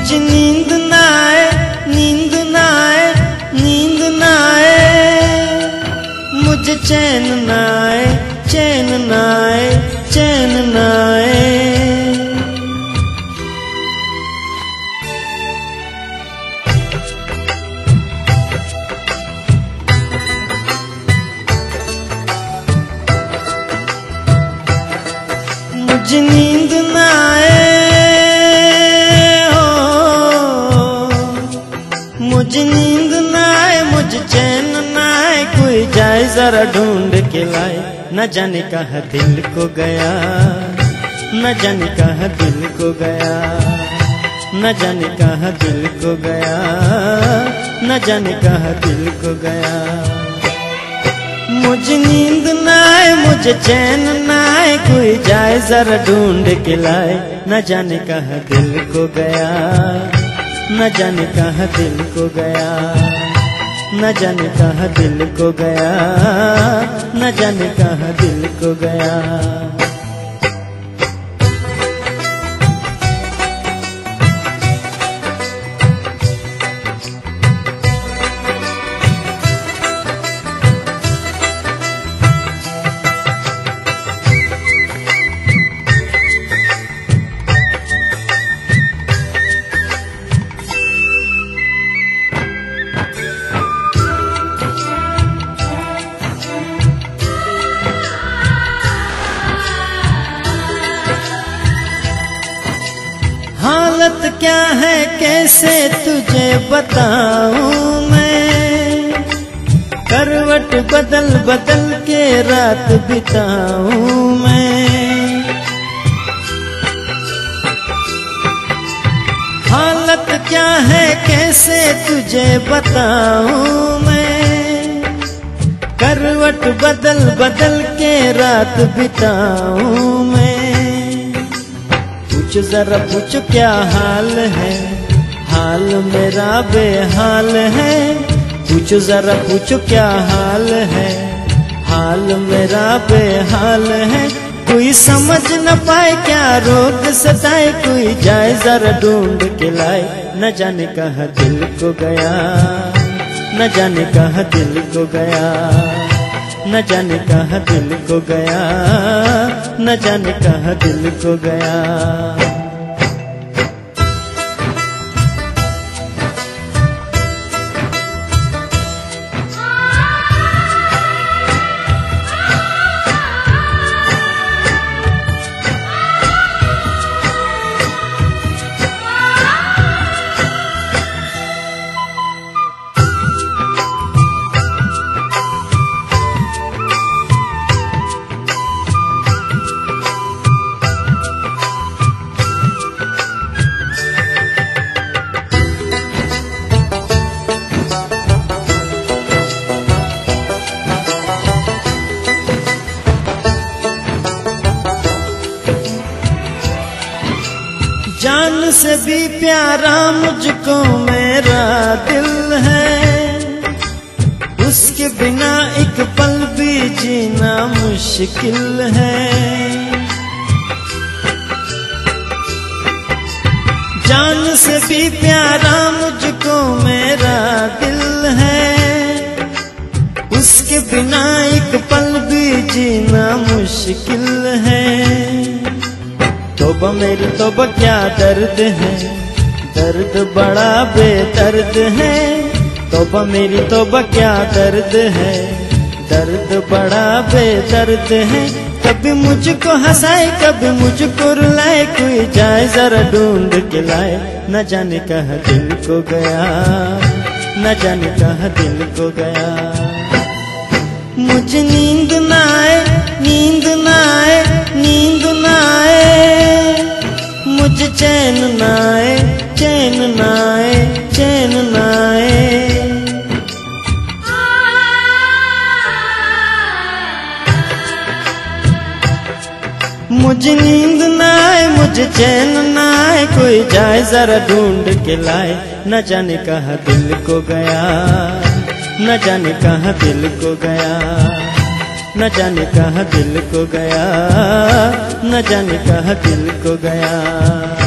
मुझे नींद ना आए, नींद ना आए, नींद ना आए, मुझे चैन ना आए, चैन ना आए, चैन ना आए। मुझे नींद ना आए हो, मुझे नींद ना आए, मुझे चैन ना आए, कोई जाए जरा ढूंढ के लाए। न जाने कहाँ दिल को गया, न जाने कहाँ दिल को गया, न जाने कहाँ दिल को गया, न जाने कहाँ दिल को गया। मुझे नींद ना आए, मुझे चैन ना आए, कोई जाए जरा ढूंढ के लाए। न जाने कहाँ दिल को गया, न जाने कहाँ दिल को गया, न जाने कहाँ दिल को गया, न जाने कहाँ दिल को गया। हालत क्या है कैसे तुझे बताऊं मैं, करवट बदल बदल के रात बिताऊं मैं। हालत क्या है कैसे तुझे बताऊं मैं, करवट बदल बदल के रात बिताऊं मैं। पूछो जरा पूछो क्या हाल है, हाल मेरा बेहाल है। पूछो जरा पूछो क्या हाल है, हाल मेरा बेहाल है। कोई समझ न पाए क्या रोग सताए, कोई जाए जरा ढूंढ के लाए। न जाने कहाँ दिल को गया, न जाने कहाँ दिल को गया, न जाने कहाँ दिल को गया, न जाने कहाँ दिल को गया। जान से भी प्यारा मुझको मेरा दिल है, उसके बिना एक पल भी जीना मुश्किल है। जान से भी प्यारा मुझको मेरा दिल है, उसके बिना एक पल भी जीना मुश्किल है। तौबा मेरी तौबा क्या दर्द है, दर्द बड़ा बेदर्द है। तौबा मेरी तौबा क्या दर्द है, दर्द बड़ा बेदर्द है। कभी मुझको हंसाए कभी मुझको रुलाए, कोई जाए जरा ढूंढ के लाए। न जाने कहाँ दिल को गया, न जाने कहाँ दिल को गया। मुझे नींद ना आए, नींद ना आए, नींद ना आए, मुझे चैन ना आए, चैन ना आए, चैन ना आए। मुझे नींद ना आए, मुझे चैन ना आए, कोई जाए जरा ढूंढ के लाए। न जाने कहाँ दिल को गया, न जाने कहाँ दिल को गया, न जाने कहाँ दिल को गया, न जाने कहाँ दिल को गया।